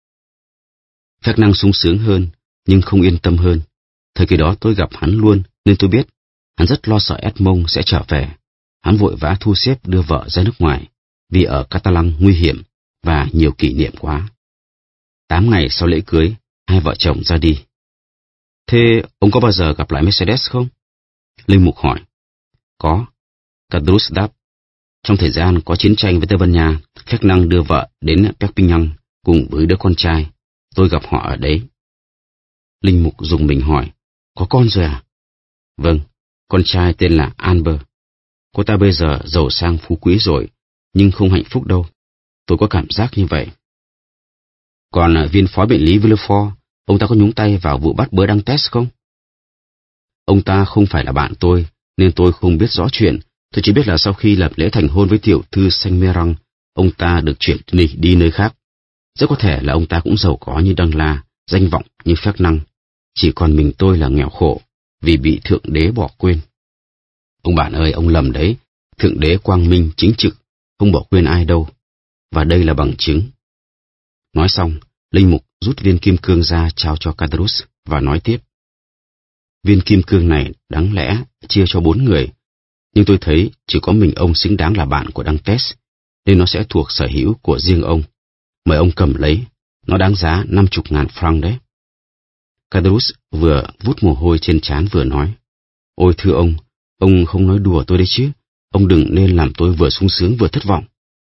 Phép năng sung sướng hơn, nhưng không yên tâm hơn. Thời kỳ đó tôi gặp hắn luôn, nên tôi biết, hắn rất lo sợ Edmond sẽ trở về. Hắn vội vã thu xếp đưa vợ ra nước ngoài, vì ở Catalan nguy hiểm và nhiều kỷ niệm quá. 8 ngày sau lễ cưới, hai vợ chồng ra đi. Thế ông có bao giờ gặp lại Mercedes không? Linh mục hỏi. Có. Cadrus đáp. Trong thời gian có chiến tranh với Tây Ban Nha, phép năng đưa vợ đến Perpignan cùng với đứa con trai. Tôi gặp họ ở đấy. Linh mục dùng mình hỏi. Có con rồi à? Vâng, con trai tên là Albert. Cô ta bây giờ giàu sang phú quý rồi, nhưng không hạnh phúc đâu. Tôi có cảm giác như vậy. Còn viên phó bệnh lý Villefort Ông ta có nhúng tay vào vụ bắt bớ Dantes không? Ông ta không phải là bạn tôi, nên tôi không biết rõ chuyện. Tôi chỉ biết là sau khi lập lễ thành hôn với tiểu thư Saint-Méran, ông ta được chuyển đi nơi khác. Rất có thể là ông ta cũng giàu có như Đăng La, danh vọng như Phép Năng. Chỉ còn mình tôi là nghèo khổ, vì bị Thượng Đế bỏ quên. Ông bạn ơi, ông lầm đấy. Thượng Đế quang minh chính trực, không bỏ quên ai đâu. Và đây là bằng chứng. Nói xong, linh mục rút viên kim cương ra trao cho Cadrus và nói tiếp. Viên kim cương này đáng lẽ chia cho 4 người, nhưng tôi thấy chỉ có mình ông xứng đáng là bạn của Dantes, nên nó sẽ thuộc sở hữu của riêng ông. Mời ông cầm lấy, nó đáng giá 50.000 franc đấy. Cadrus vừa vút mồ hôi trên trán vừa nói. Ôi thưa ông không nói đùa tôi đấy chứ, ông đừng nên làm tôi vừa sung sướng vừa thất vọng.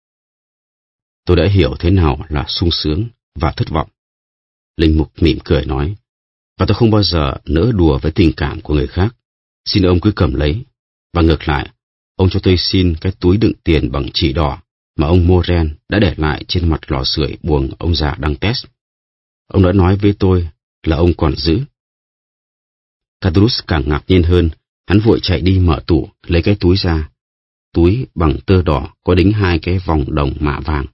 Tôi đã hiểu thế nào là sung sướng và thất vọng. Linh mục mỉm cười nói, và tôi không bao giờ nỡ đùa với tình cảm của người khác. Xin ông cứ cầm lấy, và ngược lại, ông cho tôi xin cái túi đựng tiền bằng chỉ đỏ mà ông Moren đã để lại trên mặt lò sưởi buồng ông già Dantes. Ông đã nói với tôi là ông còn giữ. Cadrus càng ngạc nhiên hơn, hắn vội chạy đi mở tủ, lấy cái túi ra. Túi bằng tơ đỏ có đính 2 cái vòng đồng mạ vàng.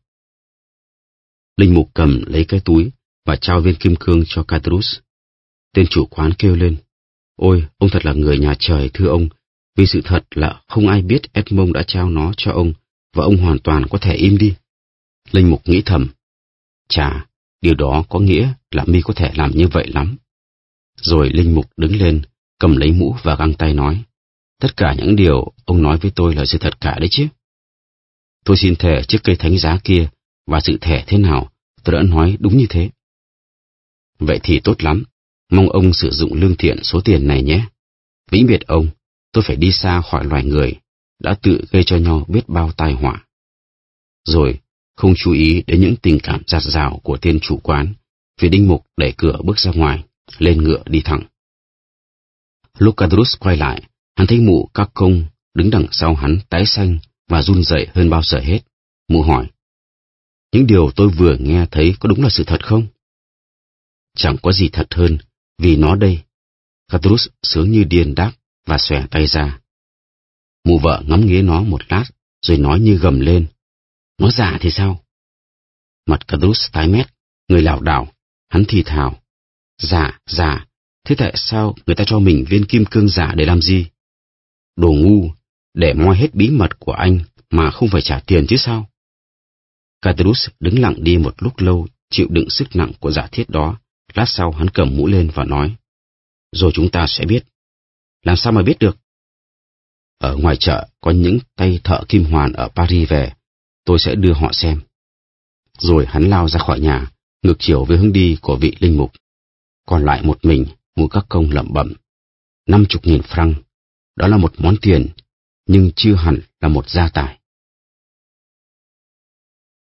Linh mục cầm lấy cái túi và trao viên kim cương cho Cadrus. Tên chủ quán kêu lên, ôi, ông thật là người nhà trời thưa ông, vì sự thật là không ai biết Edmond đã trao nó cho ông, và ông hoàn toàn có thể im đi. Linh mục nghĩ thầm, chà, điều đó có nghĩa là mi có thể làm như vậy lắm. Rồi linh mục đứng lên, cầm lấy mũ và găng tay nói, tất cả những điều ông nói với tôi là sự thật cả đấy chứ. Tôi xin thề trước cây thánh giá kia, và sự thề thế nào, tôi đã nói đúng như thế. Vậy thì tốt lắm, mong ông sử dụng lương thiện số tiền này nhé. Vĩnh biệt ông, tôi phải đi xa khỏi loài người, đã tự gây cho nhau biết bao tai họa. Rồi, không chú ý đến những tình cảm dạt dào của tên chủ quán, vì linh mục đẩy cửa bước ra ngoài, lên ngựa đi thẳng. Lúc Cadrus quay lại, hắn thấy mụ các công đứng đằng sau hắn tái xanh và run rẩy hơn bao giờ hết. Mụ hỏi, những điều tôi vừa nghe thấy có đúng là sự thật không? Chẳng có gì thật hơn, vì nó đây. Cadrus sướng như điên đáp và xòe tay ra. Mụ vợ ngắm nghía nó một lát, rồi nói như gầm lên. Nó giả thì sao? Mặt Cadrus tái mét, người lảo đảo, hắn thì thào. Giả, thế tại sao người ta cho mình viên kim cương giả để làm gì? Đồ ngu, để moi hết bí mật của anh mà không phải trả tiền chứ sao? Cadrus đứng lặng đi một lúc lâu, chịu đựng sức nặng của giả thiết đó. Lát sau hắn cầm mũ lên và nói, rồi chúng ta sẽ biết. Làm sao mà biết được? Ở ngoài chợ có những tay thợ kim hoàn ở Paris về, tôi sẽ đưa họ xem. Rồi hắn lao ra khỏi nhà, ngược chiều với hướng đi của vị linh mục. Còn lại một mình, mụ các công lẩm bẩm. 50.000 franc, đó là một món tiền, nhưng chưa hẳn là một gia tài.